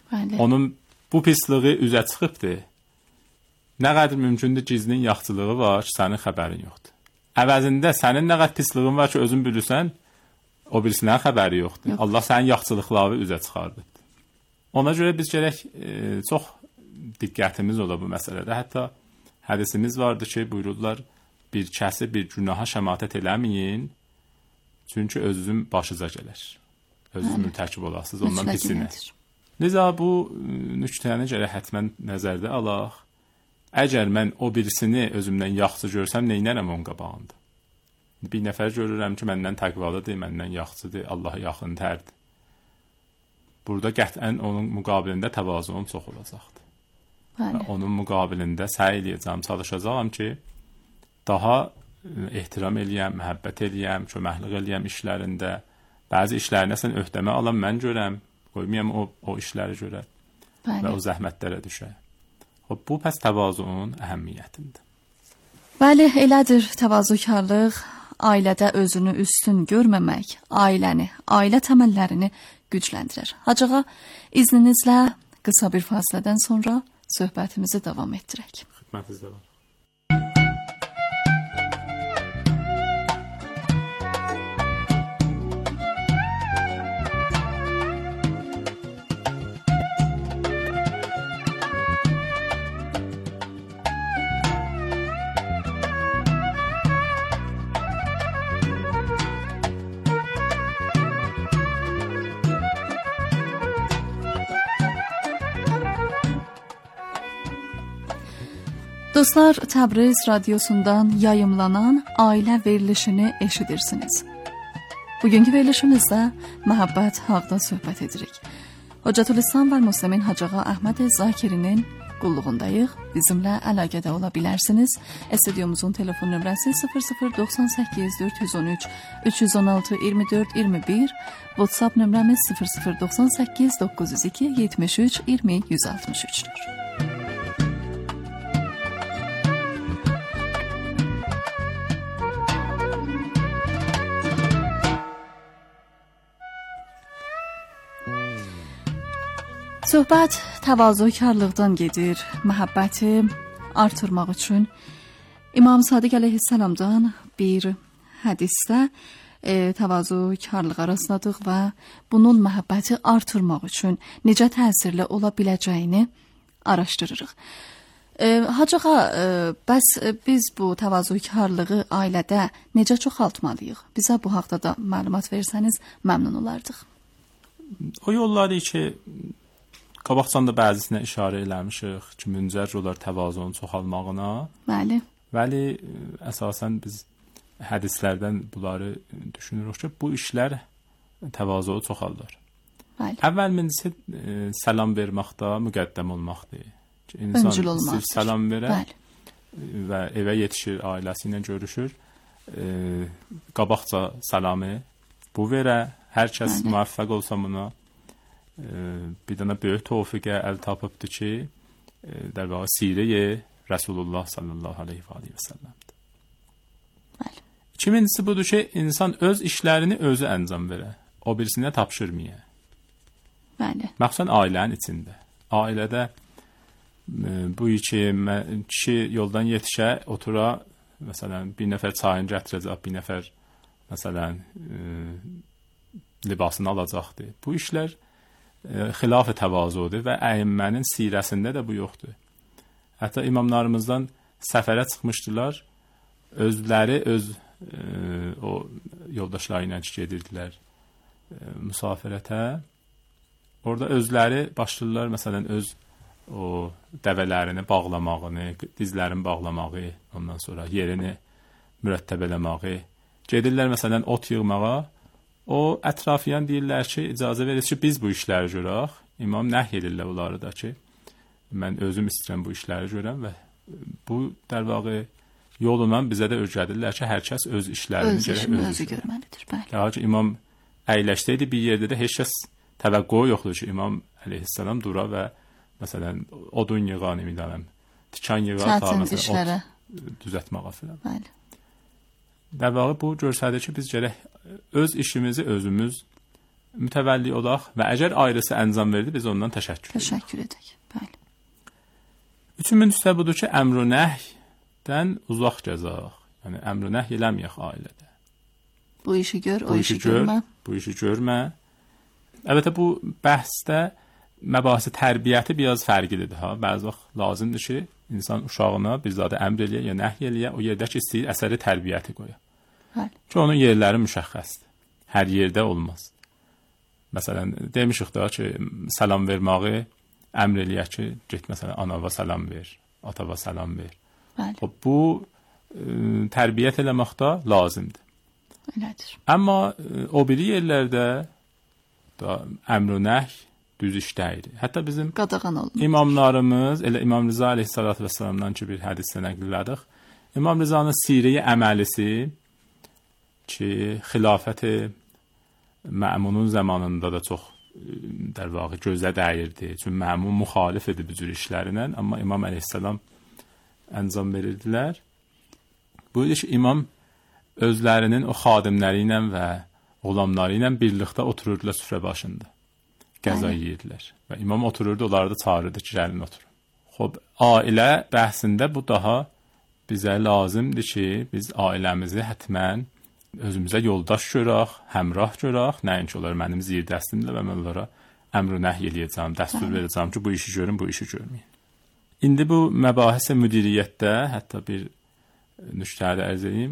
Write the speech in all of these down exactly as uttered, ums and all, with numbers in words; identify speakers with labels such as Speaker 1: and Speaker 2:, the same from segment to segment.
Speaker 1: Bəli.
Speaker 2: Onun bu pisliyi üzə çıxıbdır. Nə qədər mümkündür gizlin yaxçılığı var ki, sənin xəbərin yoxdur. Əvəzində sənin nə qədər pisliyin var ki, özün bilirsən, o birisinin xəbəri yoxdur. Yox. Allah sənin yaxçılıqları üzə çıxardı. Ona görə biz gərək e, çox diqqətimiz ola bu məsələdə. Hətta hədisimiz vardı ki, buyururlar, bir kəsi bir günaha şəmatət eləməyin, çünki özünün başıca gələr. Özünün mürtəkib olasınız, ondan pisinə. Liza bu nüktəni gərək hətmən nəzərdə alaq. Əgər mən o birisini özümdən yaxşı görsəm, neynərəm onun qabağında? Bir nəfər görürəm ki, məndən təqvalıdır, məndən yaxşıdır, Allaha yaxıntərdir. Burada qətən onun müqabilində təvazunum çox olacaqdır. Və onun müqabilində səy eləyəcəm, çalışacağam ki, daha ehtiram eləyəm, məhəbbət eləyəm, köməklik eləyəm işlərində. Bəzi işlərinə sən öhdəmə alam, mən görəm, qoymayam o, o işləri görə Bəli. Və o zəhmətlərə düşə. Bu pəs təvazunun əhəmiyyətindir.
Speaker 1: Bəli, elədir təvazökarlıq, ailədə özünü üstün görməmək, ailəni, ailə təməllərini gücləndirir. Hacığa, izninizlə qısa bir fasilədən sonra söhbətimizi davam etdirək.
Speaker 2: Xidmətinizdə var.
Speaker 1: Dostlar, Təbriz radiosundan yayımlanan ailə verilişini eşidirsiniz. Bugünkü verilişimizdə məhəbbət haqda söhbət edirik. Hocatülislam və Müslimin Hacığa Əhməd Zakirinin qulluğundayıq. Bizimlə əlaqədə ola bilərsiniz. Studyomuzun telefon nömrəsi sıfır sıfır doxsan səkkiz dörd yüz on üç üç yüz on altı iyirmi dörd iyirmi bir, WhatsApp nömrəmiz sıfır sıfır doxsan səkkiz doqquz yüz iki yetmiş üç iyirmi yüz altmış üçdür. Söhbət təvazökarlıqdan gedir, məhəbbəti artırmaq üçün. İmam Sadiq əleyhissalamdan bir hədisdə e, təvazökarlıq arasındıq və bunun məhəbbəti artırmaq üçün necə təsirli ola biləcəyini araşdırırıq. E, Hacığa, e, bəs biz bu təvazökarlığı ailədə necə çoxaltmalıyıq? Bizə bu haqda da məlumat versəniz məmnun olardıq.
Speaker 2: O yolları ki, qabaqcan da bəzisinə işarə eləmişik ki, müncər olar təvazunun çoxalmağına.
Speaker 1: Bəli.
Speaker 2: Vəli əsasən biz hədislərdən bunları düşünürük ki, bu işlər təvazunu çoxaldır.
Speaker 1: Bəli.
Speaker 2: Əvvəl birincisi e, salam verməkdə müqəddəm olmaqdır. Ki, insan
Speaker 1: öncül olmaqdır.
Speaker 2: Salam verər
Speaker 1: Bəli.
Speaker 2: Və evə yetişir, ailəsi ilə görüşür. E, qabaqca salamı bu verə, hər kəs Bəli. Müvəffəq olsa buna. Bir dənə böyük tövfiqə əl tapıbdır ki, der vaxtı sirəyə Rasulullah sallallahu aleyhi və aleyhi və səlləmdir.
Speaker 1: Bəli.
Speaker 2: İkincisi budur ki, insan öz işlərini özü əncam verə, o birisinə tapşırmaya.
Speaker 1: Bəli.
Speaker 2: Məxsusən ailənin içində. Ailədə bu iki kişi yoldan yetişə, otura, məsələn, bir nəfər çayını gətirəcək, bir nəfər, məsələn, libasını alacaqdır. Bu işlər xilaf-ı təvazudur və əyimmənin sirəsində də bu yoxdur. Hətta imamlarımızdan səfərə çıxmışdılar, özləri öz e, o yoldaşları ilə gedirdilər e, müsafirətə. Orada özləri başlayırlar, məsələn, öz o dəvələrini bağlamağını, dizlərini bağlamağı, ondan sonra yerini mürəttəb eləməyi. Gedirlər, məsələn, ot yığmağa. O ətrafiyan deyirlər ki, icazə verir ki, biz bu işləri görək. İmam nəhy edirlər onları da ki, mən özüm istəyirəm bu işləri görəm və bu dərvağı yolundan bizə də öyrədirlər ki, hər kəs öz işlərini
Speaker 1: öz
Speaker 2: gərək
Speaker 1: özü,
Speaker 2: özü
Speaker 1: özü görməlidir. Bəli.
Speaker 2: Daha ki, imam əyləşsəydi bir yerdə də heç kəs təvəqqü yoxdur ki, imam əleyhissalam dura və məsələn odun yığan, eminəm, tikan yığan, ta məsələn ot düzəltməyə filan. Bəli. Dəvağı bu göstərir ki, biz gərək öz işimizi özümüz mütəvəlli olaq və əgər ayrısı əncam verdi, biz ondan təşəkkür edək.
Speaker 1: Təşəkkür edək. Bəli.
Speaker 2: Üçüncüsü budur ki, əmr-ü nəhdən uzaq gəzək. Yəni əmr-ü nəhy eləməyək ailədə.
Speaker 1: Bu işi gör, o
Speaker 2: bu
Speaker 1: işi,
Speaker 2: işi gör,
Speaker 1: görmə.
Speaker 2: Bu işi görmə. Əlbəttə bu bəhsdə məbahisi tərbiyyəti biraz fərqlidir ha. Bəzi vaxt lazımdır ki, insan uşağına bir zadə əmr eləyə ya nəhy eləyə, o yerdə ki, istəyir əsəri tərbiyyəti qoya.
Speaker 1: Bəli.
Speaker 2: Ki onun yerləri müşəxxəsdir. Hər yerdə olmaz. Məsələn, demişik da ki, salam verməyi əmr eləyə ki, get məsələn anava salam ver, atava salam ver.
Speaker 1: Bəli.
Speaker 2: O bu ə, tərbiyyət eləməkdə lazımdır.
Speaker 1: Elədir.
Speaker 2: Amma ə, o biri yerlərdə da əmr-ü nəhy düz iş deyil. Hətta bizim
Speaker 1: qadağan olunur.
Speaker 2: İmamlarımız, elə İmam Rıza əleyhissalatu vesselamdan ki bir hədisdə nəql elədik. İmam Rızanın sirəyə əməlisi ki, xilafəti Məmunun zamanında da çox در واقع gözə dəyirdi. Çünki Məmun müxalif idi bu cür işlərlə, amma İmam əleyhissalam əncam verirdilər. Bu idi ki, imam özlərinin o xadimləri ilə və qulamları ilə birlikdə otururdular süfrə başında. Qəza yeyirdilər. Və imam otururdu, onları da çağırırdı ki, gəlin oturun. Xoş, ailə bəhsində bu daha bizə lazımdır ki, biz ailəmizi həttəmən özümüzə yoldaş görək, həmrah görək, nəinki onlar mənim zirdəstimdir və mən onlara əmr-ü nəhy eləyəcəm, dəstur verəcəm ki, bu işi görün, bu işi görməyin. İndi bu məbahisə müdiriyyətdə, hətta bir nüktədə ərz edeyim,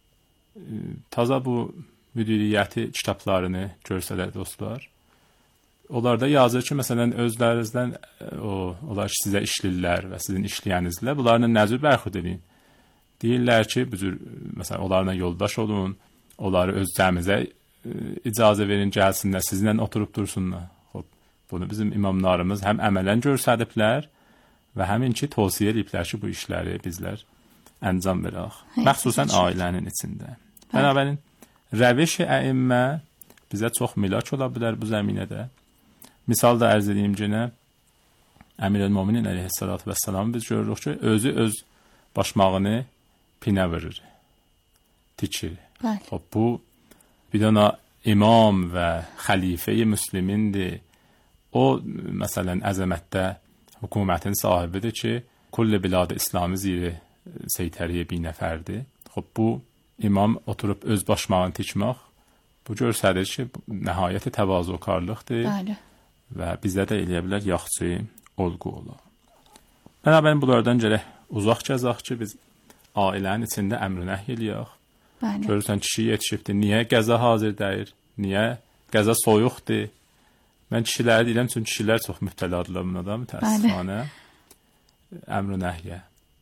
Speaker 2: taza bu müdiriyyəti kitablarını görsələr dostlar, onlarda yazır ki, məsələn, özlərinizdən o, onlar ki, sizə işlirlər və sizin işləyənizlə, bunlarla nəzir bərxud edin. Deyirlər ki, bu cür, məsələn, onlarla yoldaş olun, onları öz cəmizə icazə verin, gəlsinlər, sizinlə oturub dursunlar. Xoş, bunu bizim imamlarımız həm əmələn görsədiblər və həmin ki, tövsiyə ediblər ki, bu işləri bizlər əncam verək. Məxsusən ailənin içində. Bənabərin, rəviş-i əimmə bizə çox milak ola bilər bu zəminədə. Misal da ərz edeyim günə, Əmir-el-Müminin əleyhissalatu vəssalam biz görürük ki, özü öz başmağını pinə verir, tikir. Xoş, bu bir dana imam və xəlifə-i müslimindir. O, məsələn, əzəmətdə hökumətin sahibidir ki, kulli bilad-ı İslami ziri seytəriyə bir nəfərdir. Xoş, bu imam oturub öz başmağını tikmək, bu görsədir ki, nəhayəti təvazökarlıqdır. Bəli. Və bizdə də eləyə bilər yaxçı olğu ola. Bənabərin bunlardan gələk uzaq gəzək ki, biz ailənin içində əmr-ü nəhy eləyək. Bəli. Görürsən, kişi yetişibdir. Niyə qəza hazır deyir? Niyə qəza soyuqdur? Mən kişiləri deyirəm, çünki kişilər çox mübtəladırlar buna da, mütəəssüfanə. Əmr-ü nəhyə.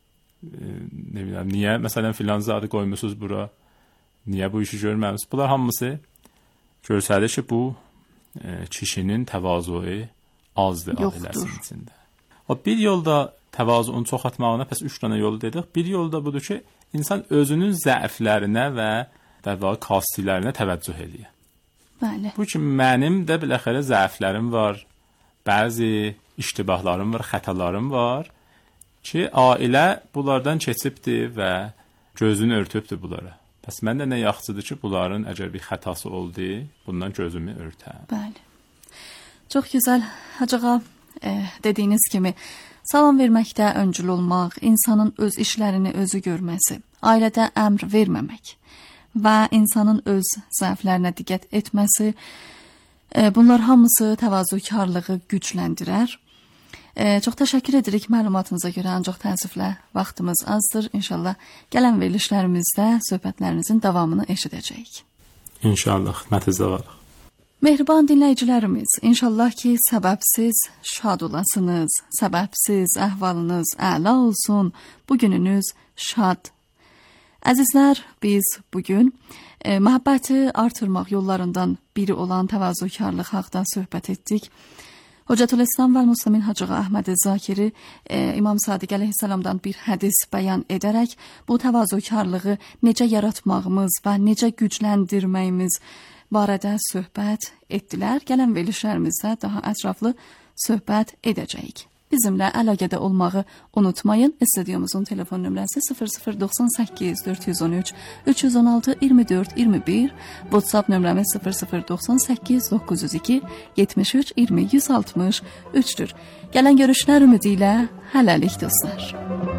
Speaker 2: Ne biləm, niyə məsələn filan zadı qoymusunuz bura? Niyə bu işi görməmisiniz? Bunlar hamısı görsədir ki, bu e, kişinin təvazöü azdır ailəsinin içində. O bir yolda təvazunun çoxaltmağına pəs üç dənə yolu dedik. Bir yolda budur ki, insan özünün zəiflərinə və dəvəyə qasilərinə təvəccüh edir.
Speaker 1: Bəli.
Speaker 2: Bu ki, mənim də biləxərə zəiflərim var, bəzi iştibahlarım var, xətalarım var ki, ailə bunlardan keçibdir və gözünü örtübdür bunlara. Pəs mən də nə yaxşıdır ki, bunların əgər bir xətası oldu, bundan gözümü örtəm.
Speaker 1: Bəli. Çox gözəl. Hacığa e, dediyiniz kimi, salam verməkdə öncül olmaq, insanın öz işlərini özü görməsi, ailədə əmr verməmək və insanın öz zəiflərinə diqqət etməsi, e, bunlar hamısı təvazökarlığı gücləndirər. E, çox təşəkkür edirik məlumatınıza görə, ancaq təəssüflə vaxtımız azdır. İnşallah gələn verilişlərimizdə söhbətlərinizin davamını eşidəcəyik.
Speaker 2: İnşallah, xidmətinizdə varıq.
Speaker 1: Mehriban dinləyicilərimiz, inşallah ki, səbəbsiz şad olasınız, səbəbsiz əhvalınız əla olsun, bugününüz şad. Əzizlər, biz bugün e, məhəbbəti artırmaq yollarından biri olan təvazökarlıq haqda söhbət etdik. Hocətül-İslam və Müslimin Hacı Əhməd Zakiri e, İmam Sadiq əleyhissalamdan bir hədis bəyan edərək bu təvazökarlığı necə yaratmağımız və necə gücləndirməyimiz barədə söhbət etdilər. Gələn verilişlərimizdə daha ətraflı söhbət edəcəyik. bizimlə əlaqədə olmağı unutmayın. Stüdyomuzun telefon nömrəsi sıfır sıfır doxsan səkkiz dörd yüz on üç üç yüz on altı iyirmi dörd iyirmi bir, WhatsApp nömrəmiz sıfır sıfır doxsan səkkiz doqquz yüz iki yetmiş üç iyirmi yüz altmış üçdür. Gələn görüşlər ümidi ilə hələlik dostlar.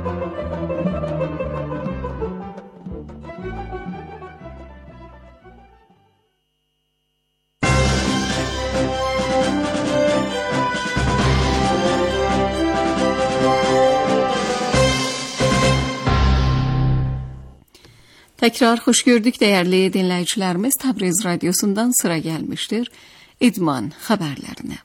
Speaker 1: Tekrar hoş gördük değerli dinleyicilerimiz. Təbriz Radyosu'ndan sıra gelmiştir İdman haberlerine.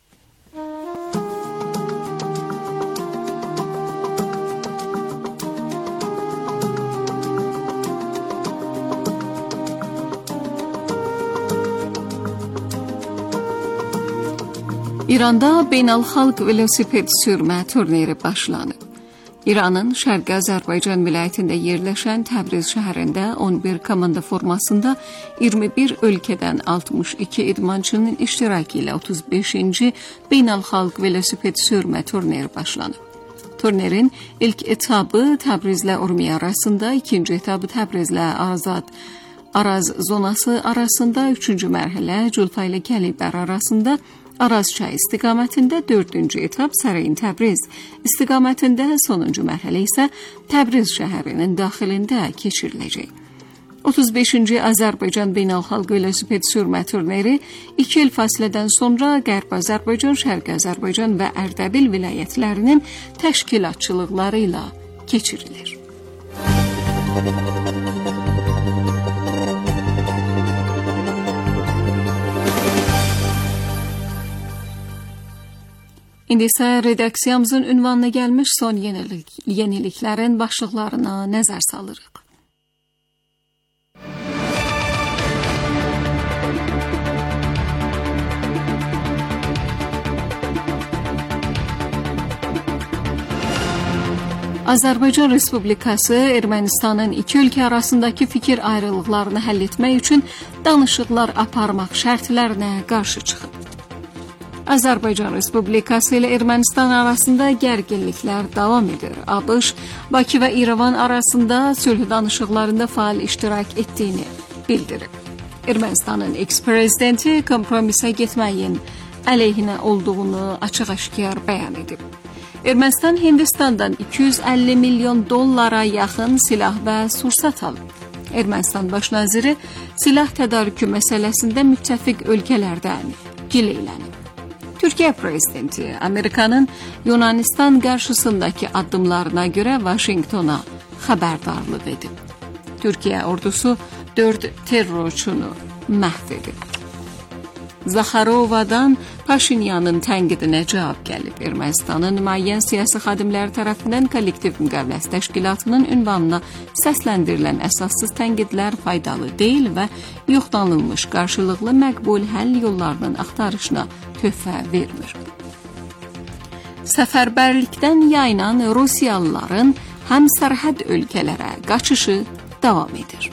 Speaker 1: İranda beynəlxalq velosiped sürmə turniri başlanıb. İranın Şərqi Azərbaycan vilayətində yerləşən Təbriz şəhərində on bir komanda formasında iyirmi bir ölkədən altmış iki idmançının iştirakı ilə otuz beşinci beynəlxalq velosiped sürmə turniri başlanıb. Turnirin ilk etabı Təbrizlə Urmiya arasında, ikinci etabı Təbrizlə Azad Araz zonası arasında, üçüncü mərhələ Culfa ilə Gəlibər arasında, Araz çay istiqamətində, dördüncü etap Sarayın Təbriz istiqamətində, sonuncu mərhələ isə Təbriz şəhərinin daxilində keçiriləcək. otuz beşinci Azərbaycan Beynəlxalq Velosiped sürmə turniri iki il fasilədən sonra Qərb Azərbaycan, Şərqi Azərbaycan və Ərdəbil vilayətlərinin təşkilatçılıqları ilə keçirilir. İndi isə redaksiyamızın ünvanına gəlmiş son yenilik, yeniliklərin başlıqlarına nəzər salırıq. Azərbaycan Respublikası Ermənistanın iki ölkə arasındakı fikir ayrılıqlarını həll etmək üçün danışıqlar aparmaq şərtlərinə qarşı çıxıb. Azərbaycan Respublikası ilə Ermənistan arasında gərginliklər davam edir. ABŞ, Bakı və İrəvan arasında sülh danışıqlarında faal iştirak etdiyini bildirib. Ermənistanın eks-prezidenti kompromisə getməyin əleyhinə olduğunu açıq-aşkar bəyan edib. Ermənistan Hindistandan iki yüz əlli milyon dollara yaxın silah və sursat alıb. Ermənistan baş naziri silah tədarükü məsələsində müttəfiq ölkələrdən gileylənib. Türkiyə prezidenti Amerikanın Yunanistan qarşısındakı addımlarına görə Vaşinqtona xəbərdarlıq edib. Türkiyə ordusu dörd terrorçunu məhv edib. Zaxarovadan Paşinyanın tənqidinə cavab gəlib. Ermənistanın müəyyən siyasi xadimləri tərəfindən kollektiv müqaviləsi təşkilatının ünvanına səsləndirilən əsassız tənqidlər faydalı deyil və yoxlanılmış qarşılıqlı məqbul həll yollarının axtarışına töhfə vermir. Səfərbərlikdən yayınan Rusiyalıların həm sərhəd ölkələrə qaçışı davam edir.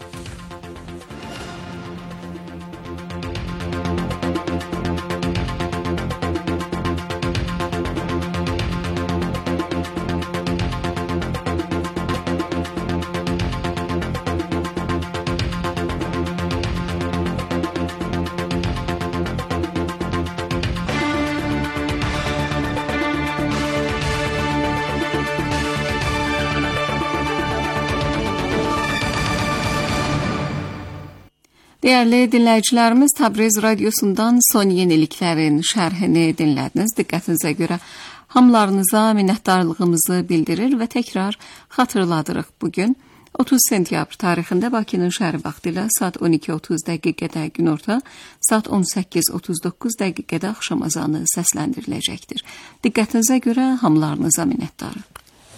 Speaker 1: Değerli dinləyicilərimiz, Təbriz Radyosu'ndan son yeniliklərin şərhini dinlədiniz. Diqqətinizə görə hamılarınıza minnətdarlığımızı bildirir və təkrar xatırladırıq. Bugün otuz sentyabr tarixində Bakının şəhəri vaxtı ilə saat on iki otuz dəqiqədə günorta, saat on səkkiz otuz doqquz dəqiqədə axşam azanı səsləndiriləcəkdir. Diqqətinizə görə hamılarınıza minnətdarıq.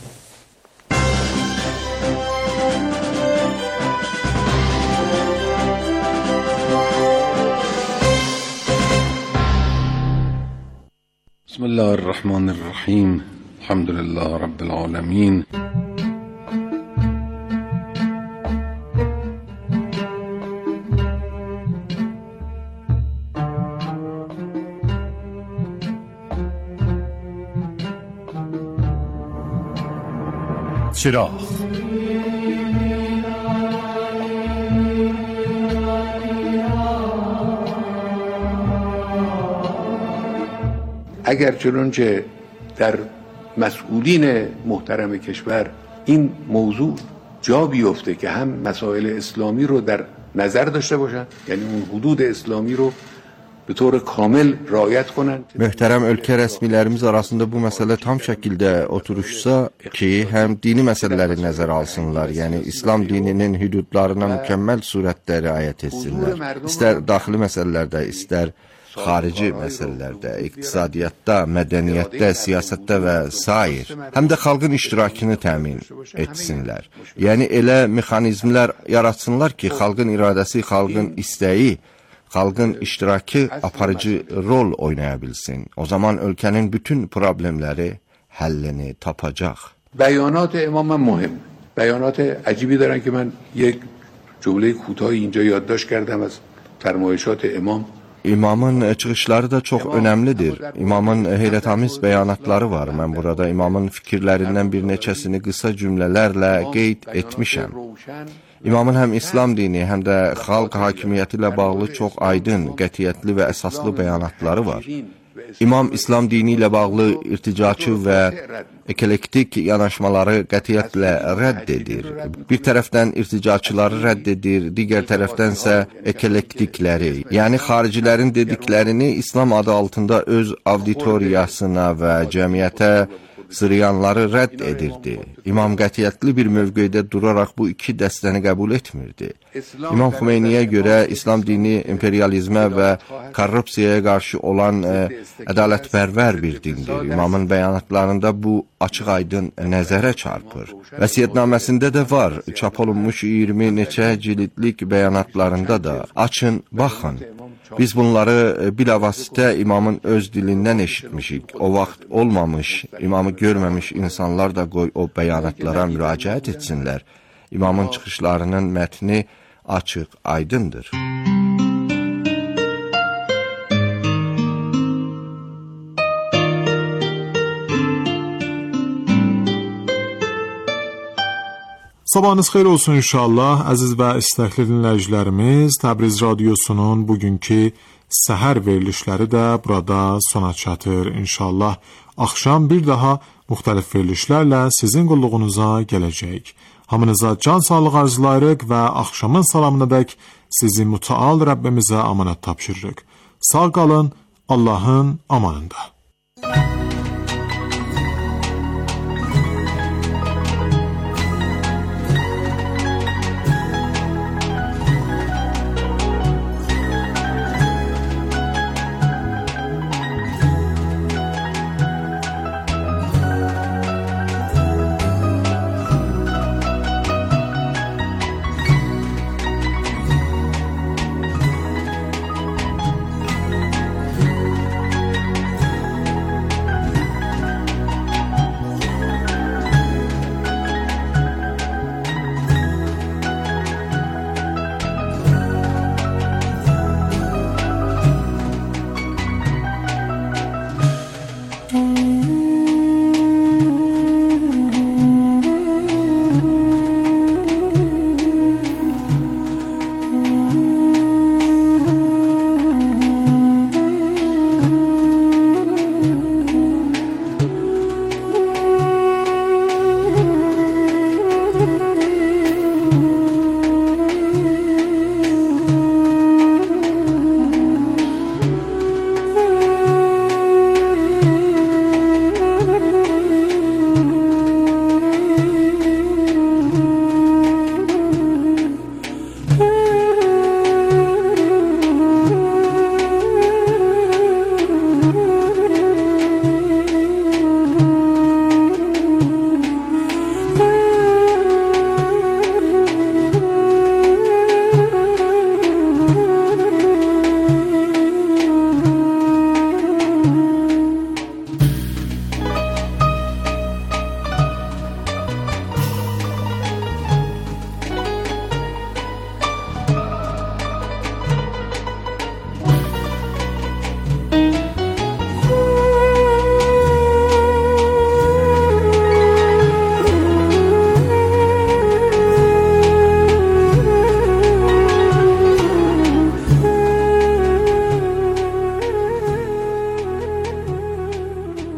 Speaker 3: Bismillahirrahmanirrahim. Elhamdülillah Rabbil alemin.
Speaker 4: چراغ
Speaker 5: اگر چنانچه در مسئولین محترم کشور این موضوع جا بیفته که هم مسائل اسلامی رو در نظر داشته باشن، یعنی اون حدود اسلامی رو به طور kamil rayet konan.
Speaker 6: Möhtərəm ölkə rəsmilərimiz arasında bu məsələ tam şəkildə oturuşsa ki, həm dini məsələləri nəzərə alsınlar, yəni İslam dininin hüdudlarına mükəmməl surətdə riayət etsinlər. İstər daxili məsələlərdə, istər xarici məsələlərdə, iqtisadiyyatda, mədəniyyətdə, siyasətdə və sair, həm də xalqın iştirakını təmin etsinlər. Yəni elə mexanizmlər yaratsınlar ki, xalqın iradəsi, xalqın istəyi, xalqın iştirakı aparıcı rol oynaya bilsin. O zaman ölkənin bütün problemləri həllini tapacaq.
Speaker 5: Bəyanat imam mühim. Bəyanat عجیبی دارن که من یک cümle کوتاهی اینجا یادداشت کردم از فرمایشات imam.
Speaker 6: İmamın çıxışları da çox önəmlidir. İmamın heyrətamiz bəyanatları var. Mən burada imamın fikirlərindən bir neçəsini qısa cümlələrlə qeyd etmişəm. İmamın həm İslam dini, həm də xalq hakimiyyəti ilə bağlı çox aydın, qətiyyətli və əsaslı bəyanatları var. İmam İslam dini ilə bağlı irticaçı və eklektik yanaşmaları qətiyyətlə rədd edir. Bir tərəfdən irticaçıları rədd edir, digər tərəfdənsə eklektikləri, yəni xaricilərin dediklərini İslam adı altında öz auditoriyasına və cəmiyyətə sırayanları rədd edirdi. İmam qətiyyətli bir mövqedə duraraq bu iki dəstəni qəbul etmirdi. İmam Xümeyniyə görə İslam dini imperializmə və korrupsiyaya qarşı olan ə, ədalətpərvər bir dindir. İmamın bəyanatlarında bu açıq-aydın nəzərə çarpır. Vəsiyyətnaməsində də var, çap olunmuş iyirmi neçə cildlik bəyanatlarında da. Açın, baxın. Biz bunları bilavasitə imamın öz dilindən eşitmişik. O vaxt olmamış, imamı görməmiş insanlar da qoy o bəyanatlara müraciət etsinlər. İmamın çıxışlarının mətni açıq, aydındır.
Speaker 4: Sabahınız xeyir olsun inşallah, əziz və istəkli dinləyicilərimiz. Təbriz Radiosunun bugünkü səhər verilişləri də burada sona çatır. İnşallah axşam bir daha müxtəlif verilişlərlə sizin qulluğunuza gələcək. Hamınıza can sağlığı arzulayırıq və axşamın salamınadək sizi mütəal Rəbbimizə amanət tapşırırıq. Sağ qalın, Allahın amanında.